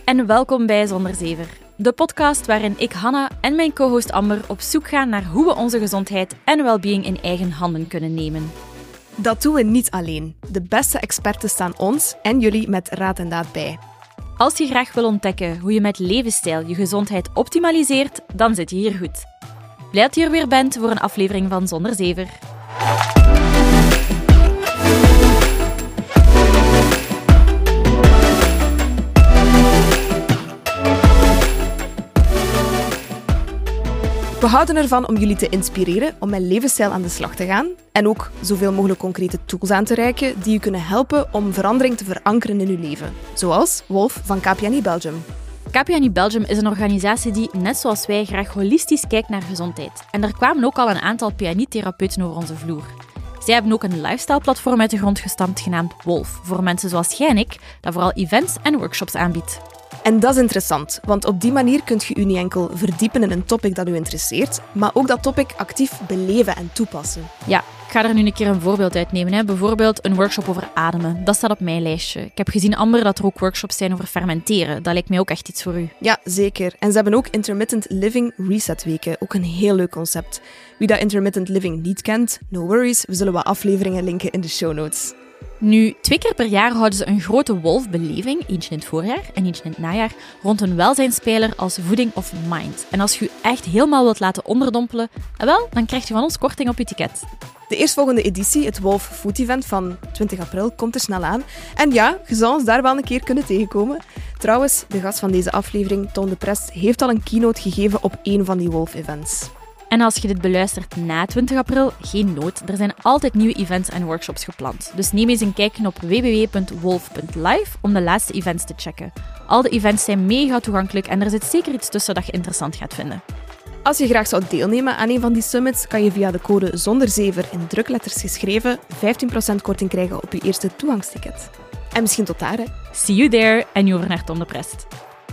en welkom bij Zonder Zever. De podcast waarin ik, Hanna, en mijn co-host Amber op zoek gaan naar hoe we onze gezondheid en well-being in eigen handen kunnen nemen. Dat doen we niet alleen. De beste experten staan ons en jullie met raad en daad bij. Als je graag wil ontdekken hoe je met levensstijl je gezondheid optimaliseert, dan zit je hier goed. Blij dat je er weer bent voor een aflevering van Zonder Zever. We houden ervan om jullie te inspireren om met levensstijl aan de slag te gaan en ook zoveel mogelijk concrete tools aan te reiken die je kunnen helpen om verandering te verankeren in je leven. Zoals Wolf van KPNI Belgium. KPNI Belgium is een organisatie die, net zoals wij, graag holistisch kijkt naar gezondheid. En er kwamen ook al een aantal PNI-therapeuten over onze vloer. Zij hebben ook een lifestyle-platform uit de grond gestampt genaamd Wolf, voor mensen zoals jij en ik, dat vooral events en workshops aanbiedt. En dat is interessant, want op die manier kunt je je niet enkel verdiepen in een topic dat u interesseert, maar ook dat topic actief beleven en toepassen. Ja, ik ga er nu een keer een voorbeeld uitnemen. Bijvoorbeeld een workshop over ademen. Dat staat op mijn lijstje. Ik heb gezien, Amber, dat er ook workshops zijn over fermenteren. Dat lijkt mij ook echt iets voor u. Ja, zeker. En ze hebben ook Intermittent Living Reset Weken. Ook een heel leuk concept. Wie dat Intermittent Living niet kent, no worries. We zullen wat afleveringen linken in de show notes. Nu, 2 keer per jaar houden ze een grote Wolf-beleving, eentje in het voorjaar en eentje in het najaar, rond een welzijnspijler als voeding of mind. En als je je echt helemaal wilt laten onderdompelen, dan krijg je van ons korting op je ticket. De eerstvolgende editie, het Wolf Food Event van 20 april, komt er snel aan. En ja, je zal ons daar wel een keer kunnen tegenkomen. Trouwens, de gast van deze aflevering, Ton de Prest, heeft al een keynote gegeven op één van die Wolf-events. En als je dit beluistert na 20 april, geen nood. Er zijn altijd nieuwe events en workshops gepland. Dus neem eens een kijkje op www.wolf.live om de laatste events te checken. Al de events zijn mega toegankelijk en er zit zeker iets tussen dat je interessant gaat vinden. Als je graag zou deelnemen aan een van die summits, kan je via de code ZONDERZEVER in drukletters geschreven 15% korting krijgen op je eerste toegangsticket. En misschien tot daar, hè. See you there en nu over naar Ton de Prest.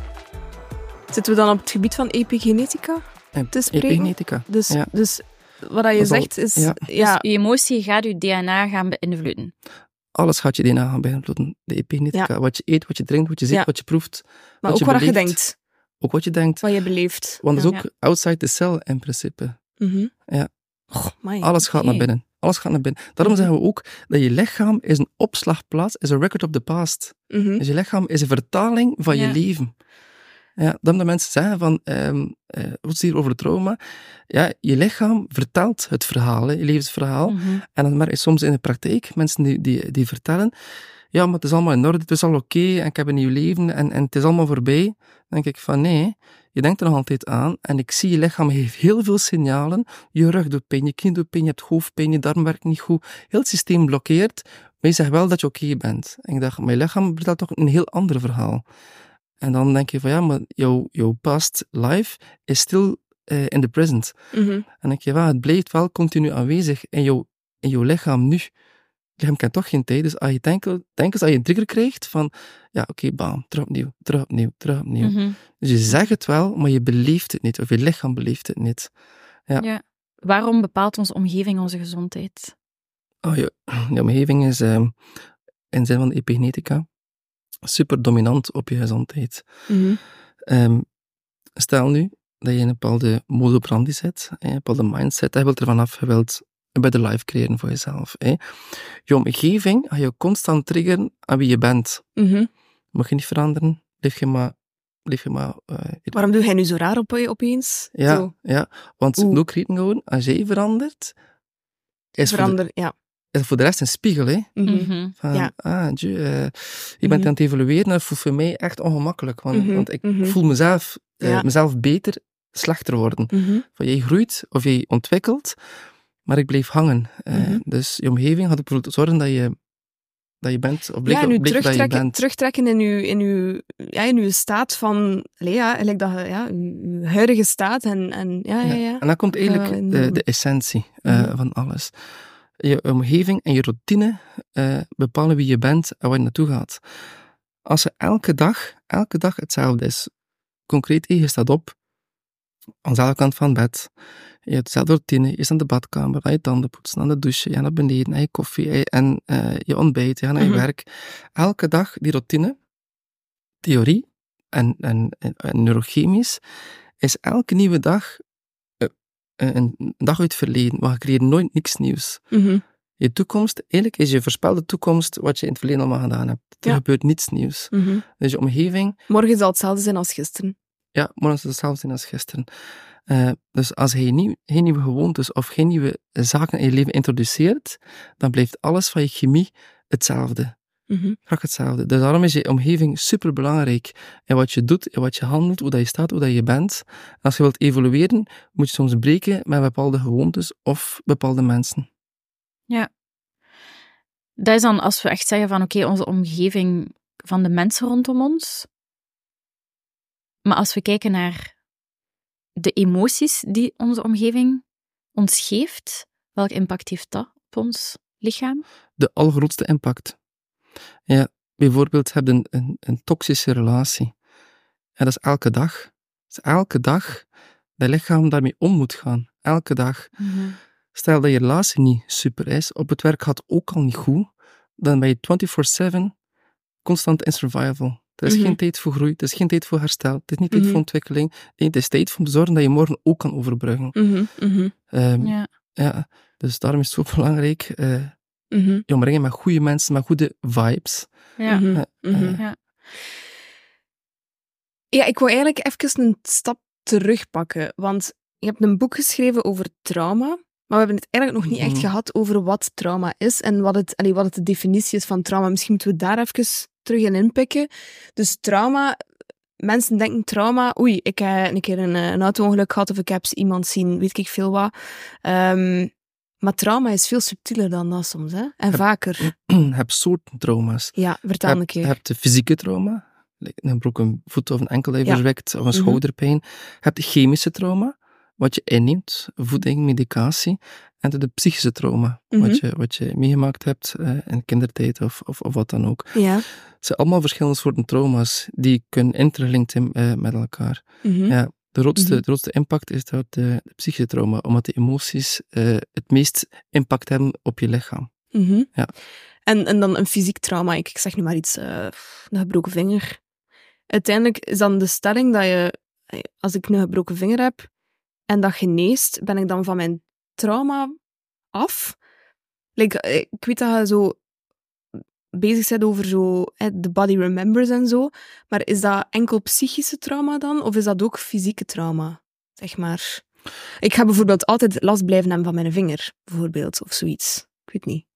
Zitten we dan op het gebied van epigenetica te spreken? Epigenetica, ja. Dus wat je zegt is... Ja. Dus je emotie gaat je DNA gaan beïnvloeden. Alles gaat je DNA gaan beïnvloeden. De epigenetica. Ja. Wat je eet, wat je drinkt, wat je ziet, wat je proeft. Maar wat ook je wat beleeft. je denkt. Ook wat je denkt. Wat je beleeft. Want dat is ook outside the cell in principe. Mm-hmm. Ja. Oh, alles gaat naar binnen. Alles gaat naar binnen. Daarom zeggen we ook dat je lichaam is een opslagplaats, is een record of the past. Mm-hmm. Dus je lichaam is een vertaling van je leven. Ja, dan de mensen zeggen van, wat is hier over het trauma? Ja, je lichaam vertelt het verhaal, je levensverhaal. Mm-hmm. En dan merk je soms in de praktijk, mensen die vertellen, ja, maar het is allemaal in orde, het is al oké, en ik heb een nieuw leven, en het is allemaal voorbij. Dan denk ik van, nee, je denkt er nog altijd aan, en ik zie je lichaam heeft heel veel signalen. Je rug doet pijn, je knie doet pijn, je hebt hoofdpijn, je darm werkt niet goed. Heel het systeem blokkeert, maar je zegt wel dat je oké bent. En ik dacht, mijn lichaam vertelt toch een heel ander verhaal. En dan denk je van, ja, maar jouw past life is still in the present. Mm-hmm. En dan denk je, het blijft wel continu aanwezig in jouw lichaam nu. Je lichaam kent toch geen tijd, dus als je denk eens als je een trigger krijgt van, ja, oké, bam, terug opnieuw. Mm-hmm. Dus je zegt het wel, maar je beleeft het niet, of je lichaam beleeft het niet. Ja. Waarom bepaalt onze omgeving onze gezondheid? Je omgeving is, in zin van de epigenetica, super dominant op je gezondheid. Mm-hmm. Stel nu dat je in een bepaalde modus operandi zit, een bepaalde mindset, je wilt er vanaf, je wilt een better life creëren voor jezelf. Je omgeving gaat je constant triggeren aan wie je bent. Mm-hmm. Mag je niet veranderen, blijf je maar... Waarom doe jij nu zo raar opeens? Ja, want look reading gewoon, als jij verandert, is voor de rest een spiegel, hè. Mm-hmm. Van, ja. Je bent aan het evolueren, dat voelt voor mij echt ongemakkelijk, want ik voel mezelf beter, slechter worden. Mm-hmm. Van, jij groeit, of jij ontwikkelt, maar ik blijf hangen. Dus je omgeving gaat ervoor zorgen dat je bent, of blijft dat je bent. Terugtrekken in uw staat van, uw huidige staat. En dan komt eigenlijk de essentie van alles. Je omgeving en je routine bepalen wie je bent en waar je naartoe gaat. Als je elke dag hetzelfde is, concreet, je staat op, aan dezelfde kant van het bed, je hebt dezelfde routine, je is aan de badkamer, je tanden poetsen, aan de douche, je gaat naar beneden, je koffie en je ontbijt, je gaat naar je werk. Elke dag die routine, theorie, en neurochemisch, is elke nieuwe dag een dag uit het verleden. Maar je creëert nooit niks nieuws. Mhm. Je toekomst, eigenlijk is je voorspelde toekomst wat je in het verleden allemaal gedaan hebt. Er gebeurt niets nieuws. Mhm. Dus je omgeving... Morgen zal hetzelfde zijn als gisteren. Ja, morgen zal hetzelfde zijn als gisteren. Dus als je geen nieuwe gewoontes of geen nieuwe zaken in je leven introduceert, dan blijft alles van je chemie hetzelfde. Mhm. Graag hetzelfde. Dus daarom is je omgeving superbelangrijk. En wat je doet, en wat je handelt, hoe dat je staat, hoe dat je bent. En als je wilt evolueren, moet je soms breken met bepaalde gewoontes of bepaalde mensen. Ja. Dat is dan als we echt zeggen van oké, onze omgeving van de mensen rondom ons. Maar als we kijken naar de emoties die onze omgeving ons geeft, welk impact heeft dat op ons lichaam? De allergrootste impact. Ja, bijvoorbeeld heb je een toxische relatie. En dat is elke dag. Dus elke dag dat lichaam daarmee om moet gaan. Elke dag. Mm-hmm. Stel dat je relatie niet super is, op het werk gaat het ook al niet goed, dan ben je 24/7 constant in survival. Er is geen tijd voor groei, er is geen tijd voor herstel, het is niet tijd voor ontwikkeling. Nee, het is tijd om te zorgen dat je morgen ook kan overbruggen. Ja, dus daarom is het zo belangrijk, je omringen met goede mensen, met goede vibes. Ja. Ja, ik wou eigenlijk even een stap terugpakken, want je hebt een boek geschreven over trauma, maar we hebben het eigenlijk nog niet echt gehad over wat trauma is en wat het de definitie is van trauma. Misschien moeten we daar even terug in inpikken. Dus trauma, mensen denken trauma, oei, ik heb een keer een auto-ongeluk gehad of ik heb iemand zien, weet ik veel wat. Maar trauma is veel subtieler dan dat soms, hè? En vaker. Je hebt soorten trauma's. Ja, vertel een keer. Je hebt de fysieke trauma, een gebroken voet of een enkel dat je verzwakt, of een schouderpijn. Je hebt de chemische trauma, wat je inneemt, voeding, medicatie. En de psychische trauma, wat je meegemaakt hebt in kindertijd of wat dan ook. Ja. Het zijn allemaal verschillende soorten trauma's die kunnen intergelinkt zijn met elkaar. Ja, de grootste impact is dat de psychische trauma, omdat de emoties het meest impact hebben op je lichaam. Ja. En dan een fysiek trauma, ik zeg nu maar iets, een gebroken vinger. Uiteindelijk is dan de stelling dat je, als ik een gebroken vinger heb en dat geneest, ben ik dan van mijn trauma af? Ik weet dat je zo bezig bent over zo, the body remembers en zo, maar is dat enkel psychische trauma dan, of is dat ook fysieke trauma? Zeg maar. Ik ga bijvoorbeeld altijd last blijven hebben van mijn vinger, bijvoorbeeld, of zoiets. Ik weet niet.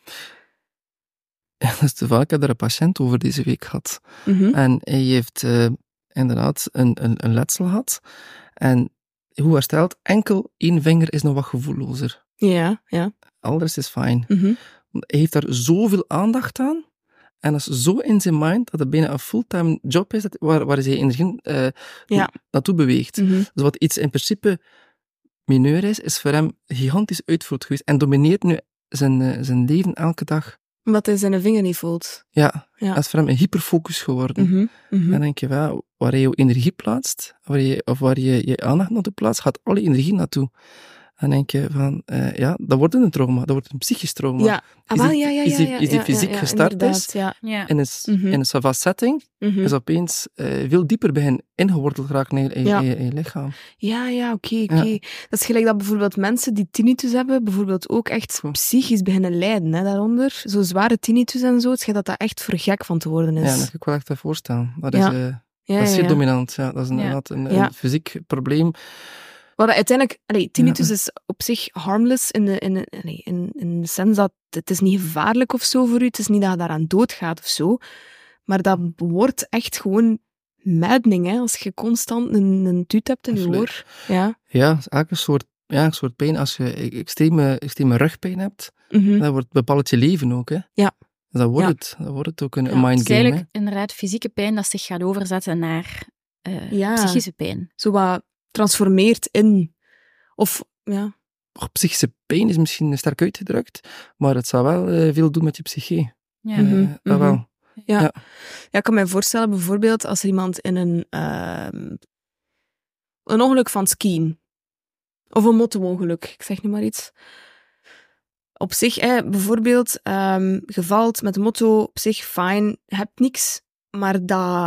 Ja, dat is toevallig. Ik heb er een patiënt over deze week gehad. En hij heeft inderdaad een letsel gehad. En hoe hersteld? Enkel één vinger is nog wat gevoellozer. Ja. Alles is fijn. Hij heeft daar zoveel aandacht aan. En dat is zo in zijn mind dat het bijna een fulltime job is waar hij energie naartoe beweegt. Dus wat iets in principe mineur is voor hem gigantisch uitvoerd geweest. En domineert nu zijn leven elke dag. Omdat hij zijn vinger niet voelt. Ja, dat is voor hem een hyperfocus geworden. En dan denk je, waar je je energie plaatst, waar je aandacht naartoe plaatst, gaat alle energie naartoe. En dan denk je van, dat wordt een trauma, dat wordt een psychisch trauma. Ja. Is die fysiek gestart is, in een savas setting, is opeens veel dieper begin ingeworteld geraakt in je lichaam. Ja, oké. Dat is gelijk dat bijvoorbeeld mensen die tinnitus hebben, bijvoorbeeld ook echt psychisch beginnen lijden, hè, daaronder. Zo zware tinnitus en zo, het schijnt dat echt voor gek van te worden is. Ja, dat kan ik wel echt voorstellen. Dat is zeer dominant. Ja. Dat is inderdaad een fysiek probleem. Wat uiteindelijk, tinnitus is op zich harmless in de sens dat het is niet gevaarlijk of zo voor u, het is niet dat je daaraan doodgaat of zo, maar dat wordt echt gewoon maddening, hè, als je constant een tuut hebt in je oor. Ja, het is eigenlijk een soort pijn. Als je extreme rugpijn hebt, dan bepaalt je leven ook. Hè. Ja. Dus dat wordt het ook een mindgame. Het is eigenlijk inderdaad fysieke pijn dat zich gaat overzetten naar psychische pijn. Zo wat transformeert in. Of, ja. Psychische pijn is misschien sterk uitgedrukt, maar het zal wel veel doen met je psyche. Dat wel. Ja, ik kan me voorstellen, bijvoorbeeld, als er iemand in een ongeluk van skiën, of een motto-ongeluk, ik zeg nu maar iets. Op zich, bijvoorbeeld, je valt met de motto, op zich fijn, je hebt niks, maar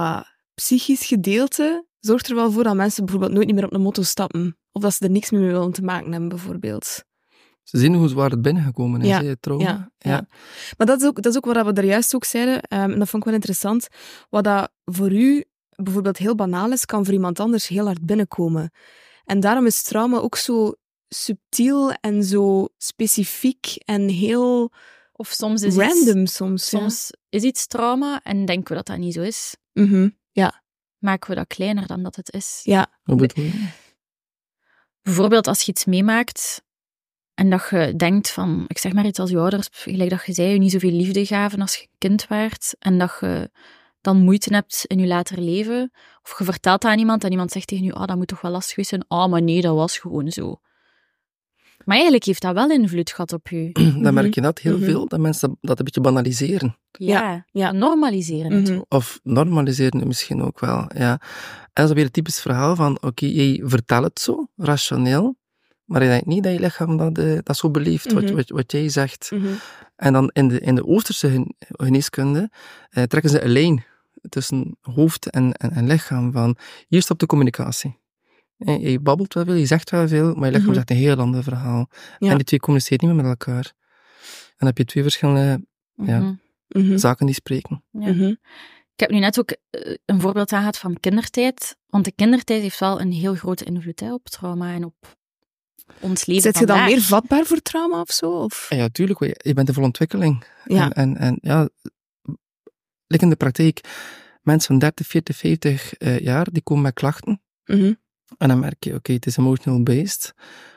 psychisch gedeelte zorgt er wel voor dat mensen bijvoorbeeld nooit meer op een motto stappen. Of dat ze er niks meer mee willen te maken hebben, bijvoorbeeld. Ze zien hoe zwaar het binnengekomen is, Ja. het trauma. Ja. Maar dat is ook wat we daar juist ook zeiden. En dat vond ik wel interessant. Wat dat voor u bijvoorbeeld heel banaal is, kan voor iemand anders heel hard binnenkomen. En daarom is trauma ook zo subtiel en zo specifiek en heel Of soms is random iets, soms. soms is iets trauma en denken we dat dat niet zo is. Ja. Mhm. Ja. Maken we dat kleiner dan dat het is. Ja. Wat bedoel je? Bijvoorbeeld als je iets meemaakt en dat je denkt van, ik zeg maar iets als je ouders, gelijk dat je zei, je niet zoveel liefde gaven als je kind waart en dat je dan moeite hebt in je later leven. Of je vertelt dat aan iemand en iemand zegt tegen je, dat moet toch wel lastig geweest zijn. Maar nee, dat was gewoon zo. Maar eigenlijk heeft dat wel invloed gehad op je. Dan merk je dat heel veel, dat mensen dat een beetje banaliseren. Ja. Normaliseren het Mhm. ook. Of normaliseren misschien ook wel, ja. En dat is weer het typisch verhaal van, oké, je vertelt het zo, rationeel, maar je denkt niet dat je lichaam dat zo beleeft, wat jij zegt. Mhm. En dan in de Oosterse geneeskunde trekken ze een lijn tussen hoofd en lichaam van, hier stopt de communicatie. Je babbelt wel veel, je zegt wel veel, maar je lichaam zegt een heel ander verhaal. Ja. En die twee communiceren niet meer met elkaar. En dan heb je twee verschillende Mhm. Mhm. zaken die spreken. Ja. Mhm. Ik heb nu net ook een voorbeeld aangehaald van kindertijd. Want de kindertijd heeft wel een heel grote invloed op trauma en op ons leven Zit je dan vandaag. meer vatbaar voor trauma of zo? Of? Ja, tuurlijk, je bent in volle ontwikkeling. Ja. En ja, like in de praktijk, mensen van 30, 40, 50 jaar, die komen met klachten. Mhm. En dan merk je, oké, het is emotional based.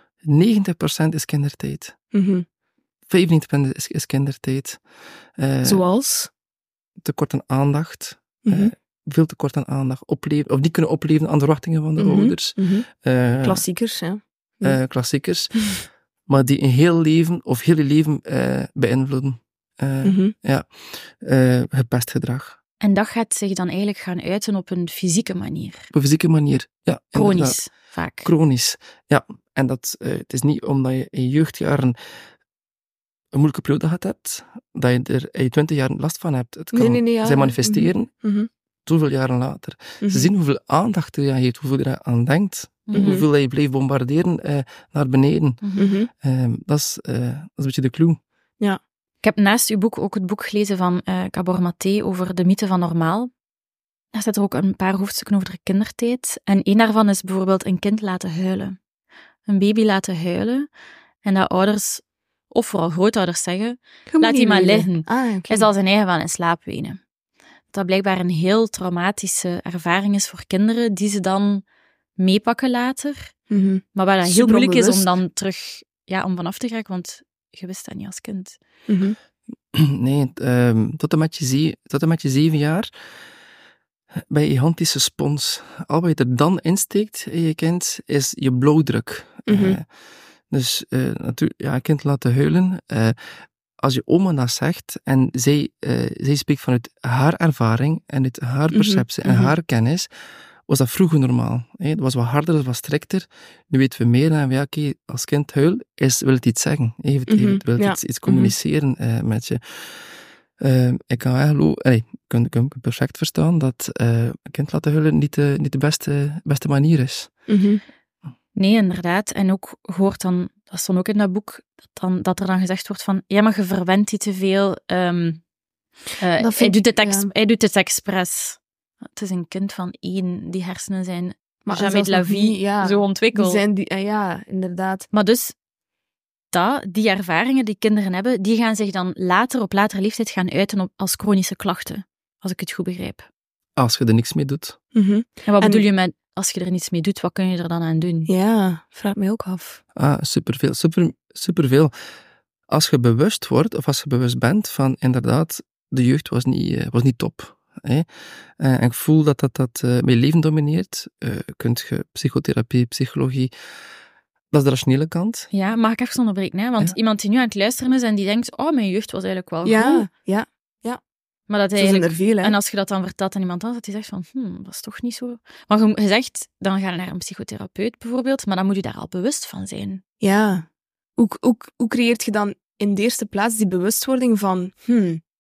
90% is kindertijd. Mhm. 95% is kindertijd. Zoals? Tekort aan aandacht. Mhm. Veel tekort aan aandacht. Of niet kunnen opleven aan de verwachtingen van de ouders. Mhm. Eh, Klassiekers, ja. klassiekers. Maar die een heel leven, of heel je leven beïnvloeden. Mhm. Gepest gedrag. En dat gaat zich dan eigenlijk gaan uiten op een fysieke manier. Op een fysieke manier. Ja, inderdaad. Chronisch, vaak. Chronisch. Ja, en dat, het is niet omdat je in je jeugdjaren een moeilijke periode gehad hebt, dat je er in je 20 jaar last van hebt. Het kan ja. zich manifesteren Mhm. zoveel jaren later. Mhm. Ze zien hoeveel aandacht je geeft, hoeveel je aan denkt, hoeveel je blijft bombarderen naar beneden. Mhm. Dat is een beetje de clue. Ik heb naast uw boek ook het boek gelezen van Gabor Maté over de mythe van normaal. Daar zitten er ook een paar hoofdstukken over de kindertijd. En één daarvan is bijvoorbeeld een kind laten huilen. Een baby laten huilen. En dat ouders, of vooral grootouders zeggen, laat die maar liggen. Ah, oké. Hij zal zijn eigen wel in slaap wenen. Dat blijkbaar een heel traumatische ervaring is voor kinderen, die ze dan meepakken later. Mhm. Maar waar dat heel Super moeilijk is om onbewust. dan terug om vanaf te geraken, want je wist dat niet als kind. Mhm. Nee, tot en met je 7 jaar ben je een gigantische spons. Al wat je er dan insteekt in je kind, is je blauwdruk. Mhm. Dus natuurlijk, ja, een kind laten huilen. Als je oma dat zegt en zij spreekt vanuit haar ervaring en uit haar perceptie en haar kennis, was dat vroeger normaal. Het was wat harder, het was strikter. Nu weten we meer en oké, als kind huil, wil het iets zeggen. Wil het iets communiceren met je. Ik kan eigenlijk kan perfect verstaan dat een kind laten huilen niet de beste manier is. Mhm. Nee, inderdaad. En ook hoort dan, dat stond ook in dat boek, dat er dan gezegd wordt van, ja, maar je verwendt die te veel. Hij doet het expres. Het is een kind van 1, die hersenen zijn Maar jamais de la vie zo ontwikkeld. Die zijn ja, inderdaad. Maar dus, die ervaringen die kinderen hebben, die gaan zich dan op latere leeftijd gaan uiten als chronische klachten, als ik het goed begrijp. Als je er niks mee doet. Mhm. En wat bedoel je met, als je er niets mee doet, wat kun je er dan aan doen? Ja, vraag mij ook af. Superveel. Superveel. Als je bewust wordt, of als je bewust bent van, inderdaad, de jeugd was niet top. En ik voel dat mijn leven domineert. Kunt je psychotherapie, psychologie, dat is de rationele kant. Ja, mag ik even onderbreken? Hè? Want iemand die nu aan het luisteren is en die denkt, mijn jeugd was eigenlijk wel goed. Ja. Maar dat Zo zijn eigenlijk, er veel, hè. en als je dat dan vertelt aan iemand anders, dat hij zegt van, dat is toch niet zo. Maar je zegt, dan ga je naar een psychotherapeut bijvoorbeeld, maar dan moet je daar al bewust van zijn. Ja. Hoe creëert je dan in de eerste plaats die bewustwording van,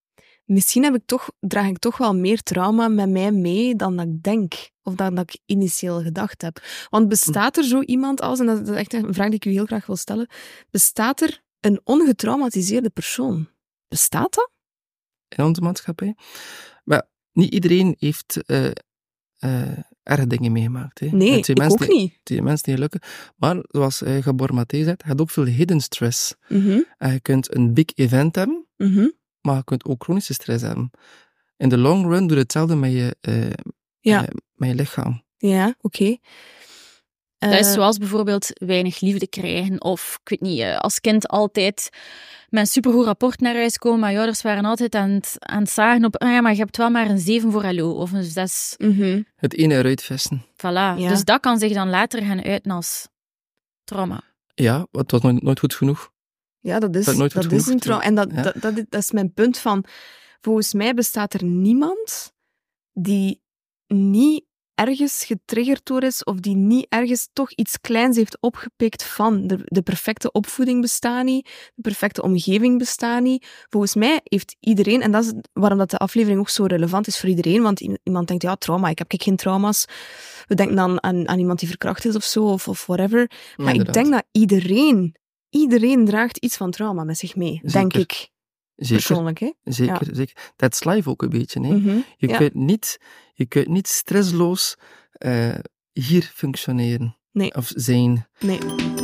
misschien draag ik toch wel meer trauma met mij mee dan dat ik denk. Of dan dat ik initieel gedacht heb. Want bestaat er zo iemand als, en dat is echt een vraag die ik u heel graag wil stellen, bestaat er een ongetraumatiseerde persoon? Bestaat dat? In onze maatschappij? Maar niet iedereen heeft erge dingen meegemaakt. Hè. Nee, ik ook niet. Het zijn mensen die lukken. Maar zoals Gabor Maté zegt, je hebt ook veel hidden stress. Mm-hmm. En je kunt een big event hebben, maar je kunt ook chronische stress hebben. In de long run doe je hetzelfde met je lichaam. Ja, oké. Dat is zoals bijvoorbeeld weinig liefde krijgen. Of, ik weet niet, als kind altijd met een supergoed rapport naar huis komen. Mijn ouders waren altijd aan het zagen op... maar je hebt wel maar een 7 voor hallo. Of een 6. Mm-hmm. Het ene eruit vissen. Voilà. Ja. Dus dat kan zich dan later gaan uiten als trauma. Ja, het was nooit goed genoeg. Ja, dat is een trauma. En dat is mijn punt van... Volgens mij bestaat er niemand die niet ergens getriggerd door is of die niet ergens toch iets kleins heeft opgepikt van de perfecte opvoeding bestaat niet, de perfecte omgeving bestaat niet. Volgens mij heeft iedereen, en dat is waarom dat de aflevering ook zo relevant is voor iedereen, want iemand denkt, ja, trauma, ik heb geen trauma's. We denken dan aan iemand die verkracht is of zo, of whatever. Maar ik denk dat iedereen draagt iets van trauma met zich mee, denk ik. Zeker, persoonlijk, hè? Zeker. Dat is live ook een beetje. Hè? Mm-hmm. Je kunt niet stressloos hier functioneren. Nee. Of zijn. Nee.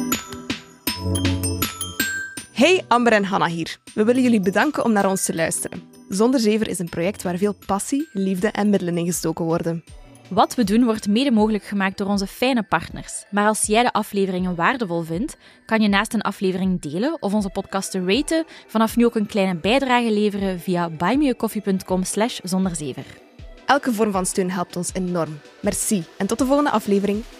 Hey, Amber en Hanna hier. We willen jullie bedanken om naar ons te luisteren. Zonder Zever is een project waar veel passie, liefde en middelen in gestoken worden. Wat we doen wordt mede mogelijk gemaakt door onze fijne partners. Maar als jij de afleveringen waardevol vindt, kan je naast een aflevering delen of onze podcast te raten, vanaf nu ook een kleine bijdrage leveren via buymeacoffee.com/zonderzever. Elke vorm van steun helpt ons enorm. Merci en tot de volgende aflevering.